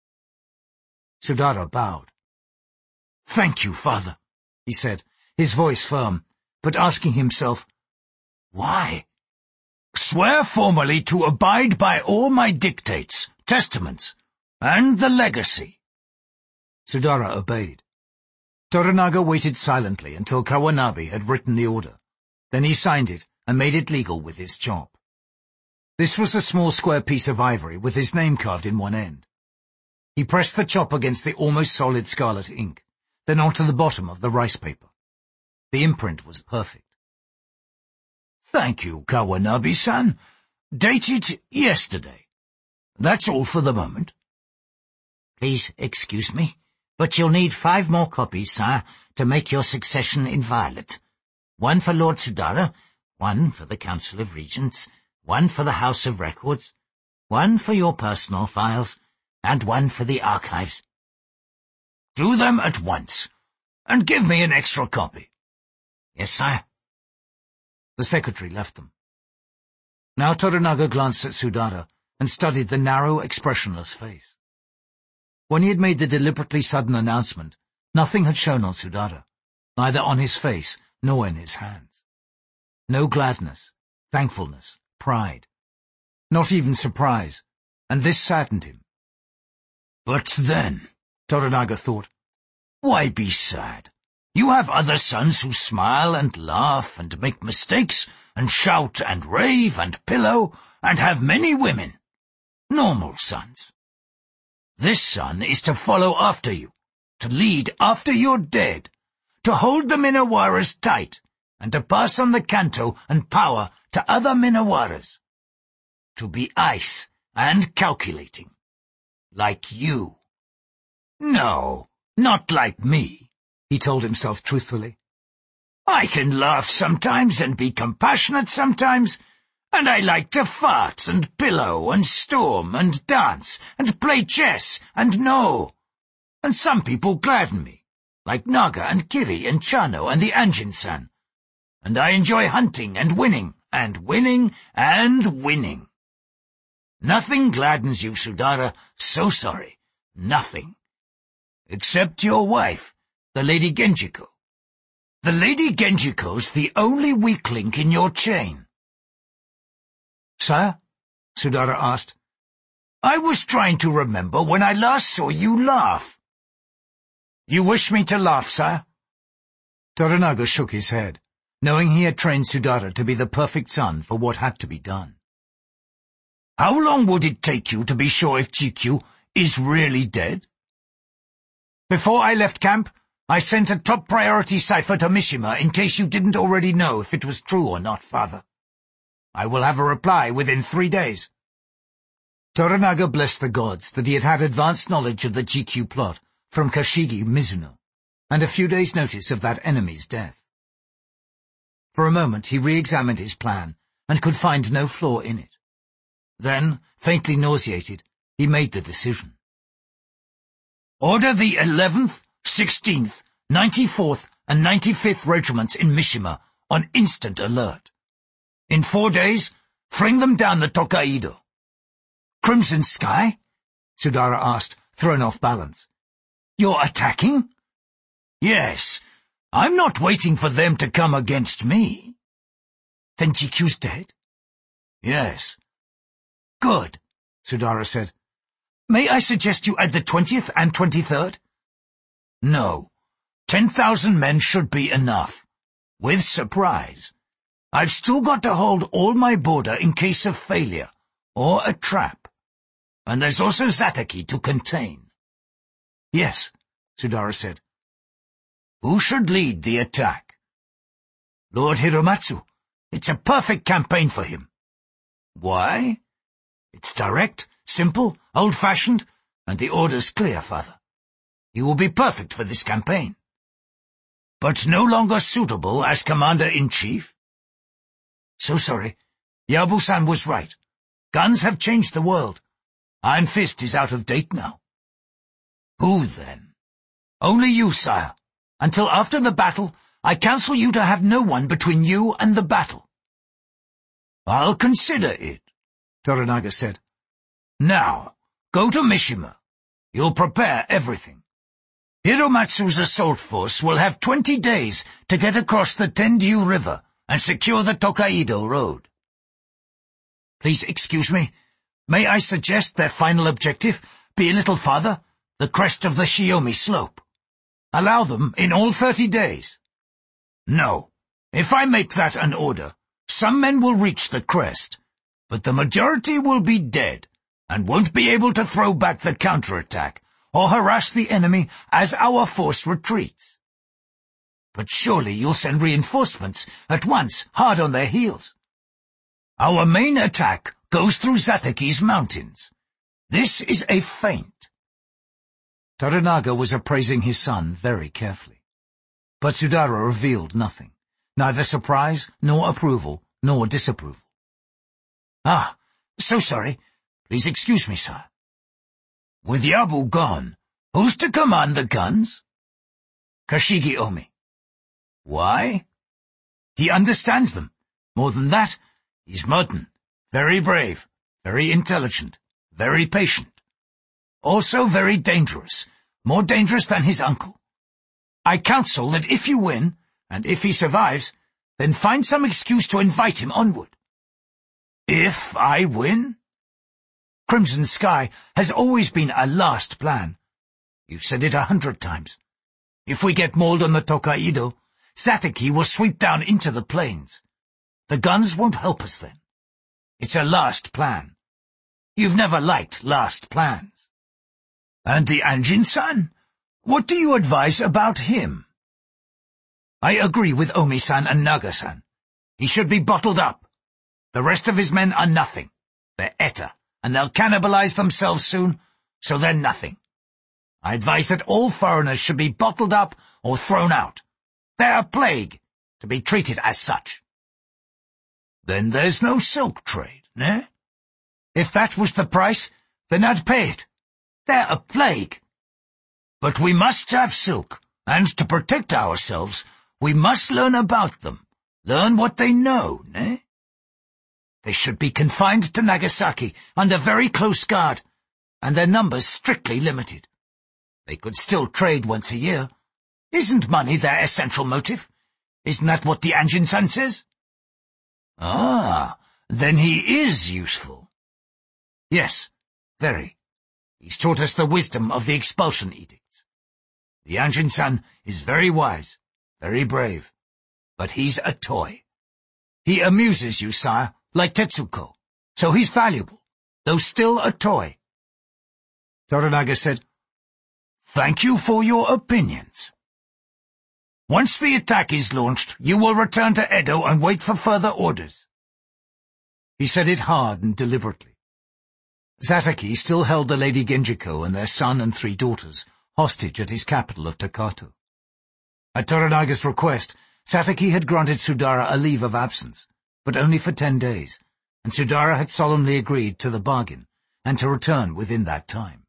Sudara bowed. Thank you, father, he said, his voice firm, but asking himself, why? Swear formally to abide by all my dictates, testaments, and the legacy. Sudara obeyed. Toranaga waited silently until Kawanabe had written the order. Then he signed it and made it legal with his chop. This was a small square piece of ivory with his name carved in one end. He pressed the chop against the almost solid scarlet ink, then onto the bottom of the rice paper. The imprint was perfect. "Thank you, Kawanabe-san. Dated yesterday. That's all for the moment." "Please excuse me, but you'll need five more copies, sire, to make your succession inviolate. One for Lord Sudara, one for the Council of Regents, one for the House of Records, one for your personal files, and one for the archives." "Do them at once, and give me an extra copy." "Yes, sire." The secretary left them. Now Toranaga glanced at Sudara and studied the narrow, expressionless face. When he had made the deliberately sudden announcement, nothing had shown on Sudara, neither on his face nor in his hands. No gladness, thankfulness, pride, not even surprise, and this saddened him. "But then," Toranaga thought, "why be sad? You have other sons who smile and laugh and make mistakes and shout and rave and pillow and have many women. Normal sons. This son is to follow after you, to lead after you're dead, to hold the Minowaras tight, and to pass on the Kanto and power to other Minowaras. To be ice and calculating. Like you." "No, not like me," he told himself truthfully. "I can laugh sometimes and be compassionate sometimes, and I like to fart and pillow and storm and dance and play chess and know. And some people gladden me, like Naga and Kiri and Chano and the Anjin-san. And I enjoy hunting and winning, and winning and winning. Nothing gladdens you, Sudara, so sorry, nothing. Except your wife, the Lady Genjiko. The Lady Genjiko's the only weak link in your chain." "Sire?" Sudara asked. "I was trying to remember when I last saw you laugh." "You wish me to laugh, sire?" Toranaga shook his head, knowing he had trained Sudara to be the perfect son for what had to be done. "How long would it take you to be sure if G Q is really dead?" "Before I left camp, I sent a top-priority cipher to Mishima in case you didn't already know if it was true or not, father. I will have a reply within three days." Toranaga blessed the gods that he had had advanced knowledge of the G Q plot from Kashigi Mizuno, and a few days' notice of that enemy's death. For a moment he re-examined his plan and could find no flaw in it. Then, faintly nauseated, he made the decision. "Order the eleventh, sixteenth, ninety-fourth, and ninety-fifth regiments in Mishima on instant alert. In four days, fling them down the Tokaido." "Crimson Sky?" Sudara asked, thrown off balance. "You're attacking?" "Yes. I'm not waiting for them to come against me." "Then G Q's dead?" "Yes." "Good," Sudara said. "May I suggest you add the twentieth and twenty-third? "No. Ten thousand men should be enough. With surprise. I've still got to hold all my border in case of failure, or a trap. And there's also Zataki to contain." "Yes," Sudara said. "Who should lead the attack?" "Lord Hiromatsu. It's a perfect campaign for him." "Why?" "It's direct, simple, old-fashioned, and the order's clear, father. He will be perfect for this campaign." "But no longer suitable as commander-in-chief?" "So sorry. Yabu-san was right. Guns have changed the world. Iron Fist is out of date now." "Who, then?" "Only you, sire. Until after the battle, I counsel you to have no one between you and the battle." "I'll consider it," Toranaga said. "Now, go to Mishima. You'll prepare everything. Hiromatsu's assault force will have twenty days to get across the Tendyu River and secure the Tokaido Road." "Please excuse me. May I suggest their final objective be a little farther, the crest of the Shiomi slope?" Allow them in all thirty days. No, if I make that an order, some men will reach the crest, but the majority will be dead and won't be able to throw back the counterattack or harass the enemy as our force retreats. But surely you'll send reinforcements at once, hard on their heels. Our main attack goes through Zataki's mountains. This is a feint. Toranaga was appraising his son very carefully. But Sudara revealed nothing, neither surprise, nor approval, nor disapproval. Ah, so sorry. Please excuse me, sir. With Yabu gone, who's to command the guns? Kashigi Omi. Why? He understands them. More than that, he's modern, very brave, very intelligent, very patient. Also very dangerous, more dangerous than his uncle. I counsel that if you win, and if he survives, then find some excuse to invite him onward. If I win? Crimson Sky has always been a last plan. You've said it a hundred times. If we get mauled on the Tokaido, Zataki will sweep down into the plains. The guns won't help us then. It's a last plan. You've never liked last plans. And the Anjin-san? What do you advise about him? I agree with Omi-san and Naga-san. He should be bottled up. The rest of his men are nothing. They're Eta, and they'll cannibalize themselves soon, so they're nothing. I advise that all foreigners should be bottled up or thrown out. They're a plague, to be treated as such. Then there's no silk trade, eh? If that was the price, then I'd pay it. They're a plague. But we must have silk, and to protect ourselves, we must learn about them, learn what they know, eh? They should be confined to Nagasaki, under very close guard, and their numbers strictly limited. They could still trade once a year. Isn't money their essential motive? Isn't that what the Anjin-san says? Ah, then he is useful. Yes, very. He's taught us the wisdom of the expulsion edicts. The Anjin-san is very wise, very brave, but he's a toy. He amuses you, sire, like Tetsuko, so he's valuable, though still a toy. Toranaga said, Thank you for your opinions. Once the attack is launched, you will return to Edo and wait for further orders. He said it hard and deliberately. Zataki still held the Lady Genjiko and their son and three daughters hostage at his capital of Takato. At Toranaga's request, Zataki had granted Sudara a leave of absence, but only for ten days, and Sudara had solemnly agreed to the bargain, and to return within that time.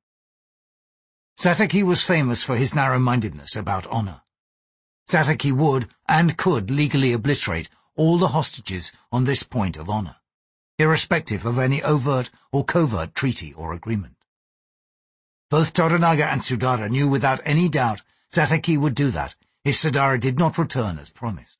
Zataki was famous for his narrow-mindedness about honor. Zataki would and could legally obliterate all the hostages on this point of honor, irrespective of any overt or covert treaty or agreement. Both Toranaga and Sudara knew without any doubt Zataki would do that if Sudara did not return as promised.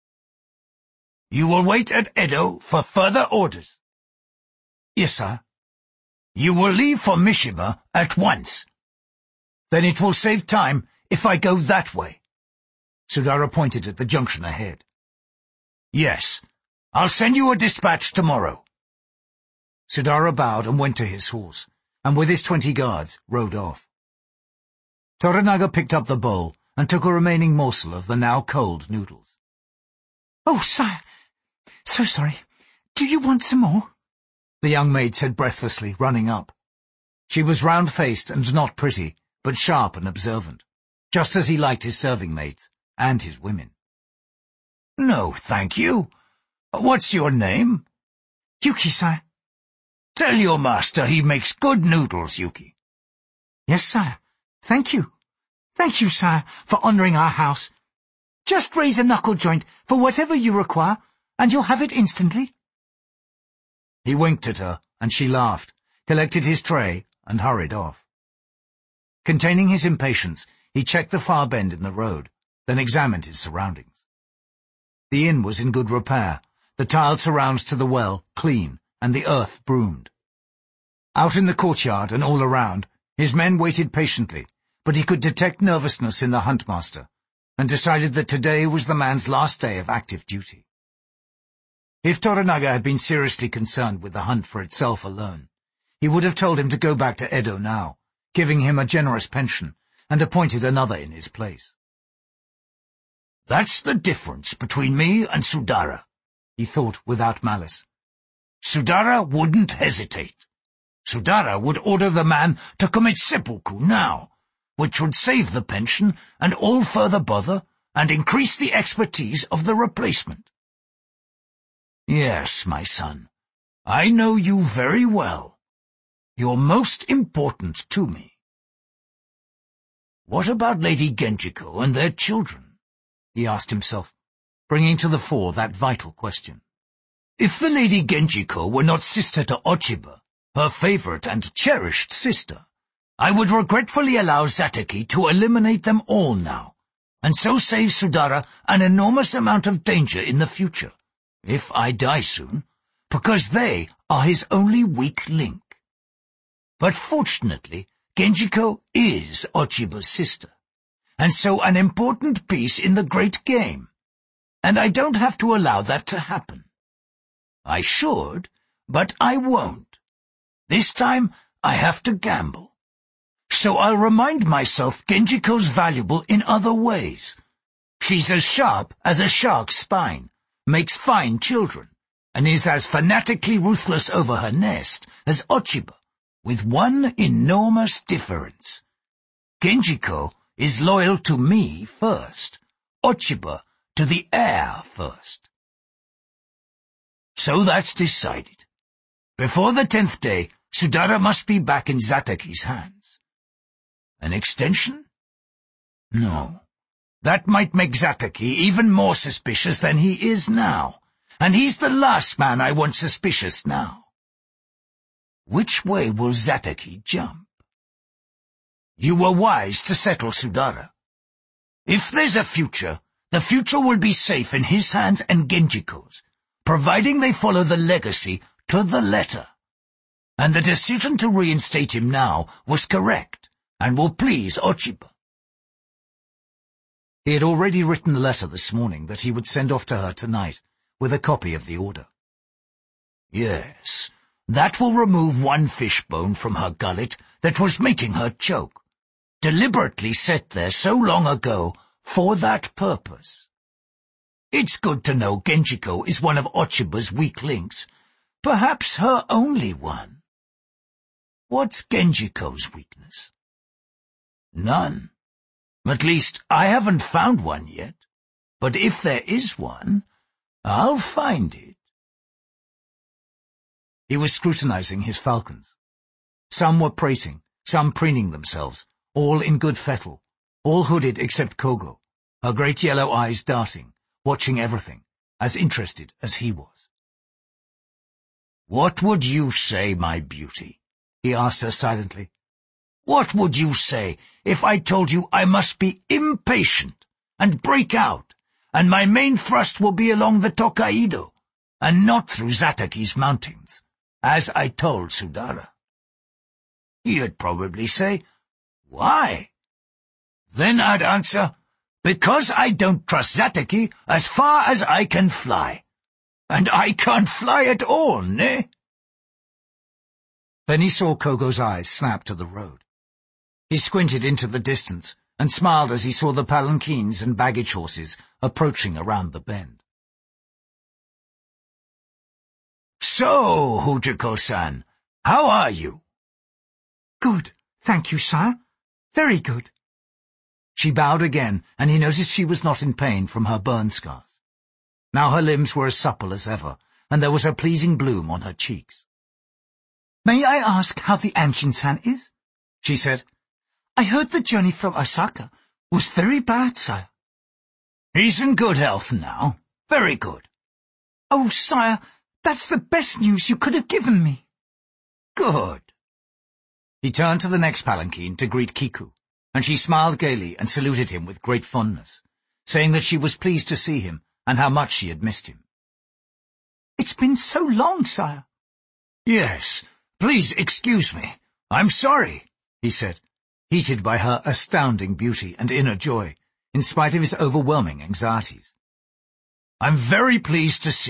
You will wait at Edo for further orders. Yes, sir. You will leave for Mishima at once. Then it will save time if I go that way. Sudara pointed at the junction ahead. Yes, I'll send you a dispatch tomorrow. Sudara bowed and went to his horse, and with his twenty guards rode off. Toranaga picked up the bowl and took a remaining morsel of the now cold noodles. Oh, sire, so sorry. Do you want some more? The young maid said breathlessly, running up. She was round-faced and not pretty, but sharp and observant, just as he liked his serving maids and his women. No, thank you. What's your name? Yuki, sire. Tell your master he makes good noodles, Yuki. Yes, sire. Thank you. Thank you, sire, for honouring our house. Just raise a knuckle joint for whatever you require, and you'll have it instantly. He winked at her, and she laughed, collected his tray, and hurried off. Containing his impatience, he checked the far bend in the road, then examined his surroundings. The inn was in good repair, the tiled surrounds to the well clean, and the earth broomed. Out in the courtyard and all around, his men waited patiently, but he could detect nervousness in the huntmaster, and decided that today was the man's last day of active duty. If Toranaga had been seriously concerned with the hunt for itself alone, he would have told him to go back to Edo now, giving him a generous pension, and appointed another in his place. "That's the difference between me and Sudara," he thought without malice. "Sudara wouldn't hesitate. Sudara would order the man to commit seppuku now, which would save the pension and all further bother and increase the expertise of the replacement. Yes, my son, I know you very well. You're most important to me." "What about Lady Genjiko and their children?" he asked himself, bringing to the fore that vital question. If the Lady Genjiko were not sister to Ochiba, her favorite and cherished sister, I would regretfully allow Zateki to eliminate them all now, and so save Sudara an enormous amount of danger in the future, if I die soon, because they are his only weak link. But fortunately, Genjiko is Ochiba's sister, and so an important piece in the great game, and I don't have to allow that to happen. I should, but I won't. This time, I have to gamble. So I'll remind myself Genjiko's valuable in other ways. She's as sharp as a shark's spine, makes fine children, and is as fanatically ruthless over her nest as Ochiba, with one enormous difference. Genjiko is loyal to me first, Ochiba to the heir first. So that's decided. Before the tenth day, Sudara must be back in Zateki's hands. An extension? No. That might make Zateki even more suspicious than he is now, and he's the last man I want suspicious now. Which way will Zateki jump? You were wise to settle Sudara. If there's a future, the future will be safe in his hands and Genjiko's, providing they follow the legacy to the letter. And the decision to reinstate him now was correct, and will please Ochiba. He had already written a letter this morning that he would send off to her tonight, with a copy of the order. Yes, that will remove one fishbone from her gullet that was making her choke, deliberately set there so long ago for that purpose. It's good to know Genjiko is one of Ochiba's weak links, perhaps her only one. What's Genjiko's weakness? None. At least, I haven't found one yet. But if there is one, I'll find it. He was scrutinizing his falcons. Some were prating, some preening themselves, all in good fettle, all hooded except Kogo, her great yellow eyes darting, watching everything, as interested as he was. "What would you say, my beauty?" he asked her silently. "What would you say if I told you I must be impatient and break out, and my main thrust will be along the Tokaido, and not through Zateki's mountains, as I told Sudara?" You'd probably say, "Why?" Then I'd answer, "Because I don't trust Zateki as far as I can fly. And I can't fly at all, ne?" Then he saw Kogo's eyes snap to the road. He squinted into the distance and smiled as he saw the palanquins and baggage horses approaching around the bend. "So, Hujiko-san, how are you?" "Good, thank you, sire. Very good." She bowed again, and he noticed she was not in pain from her burn scars. Now her limbs were as supple as ever, and there was a pleasing bloom on her cheeks. "May I ask how the Anshin-san is?" she said. "I heard the journey from Osaka was very bad, sire." "He's in good health now. Very good." "Oh, sire, that's the best news you could have given me." "Good." He turned to the next palanquin to greet Kiku, and she smiled gaily and saluted him with great fondness, saying that she was pleased to see him and how much she had missed him. "It's been so long, sire." "Yes, please excuse me. I'm sorry," he said. heated by her astounding beauty and inner joy, in spite of his overwhelming anxieties. "I'm very pleased to see